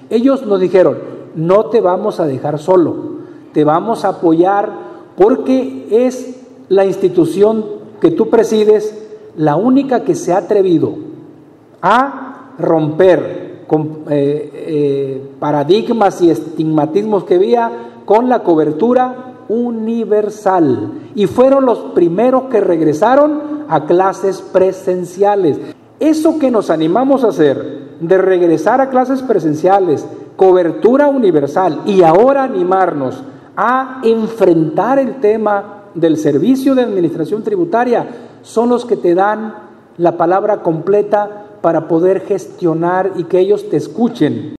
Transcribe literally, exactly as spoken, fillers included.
Ellos nos dijeron, no te vamos a dejar solo, te vamos a apoyar porque es la institución que tú presides la única que se ha atrevido a romper con, eh, eh, paradigmas y estigmatismos que había con la cobertura universal. Y fueron los primeros que regresaron a clases presenciales. Eso que nos animamos a hacer, de regresar a clases presenciales, cobertura universal, y ahora animarnos a enfrentar el tema del servicio de administración tributaria, son los que te dan la palabra completa para poder gestionar y que ellos te escuchen.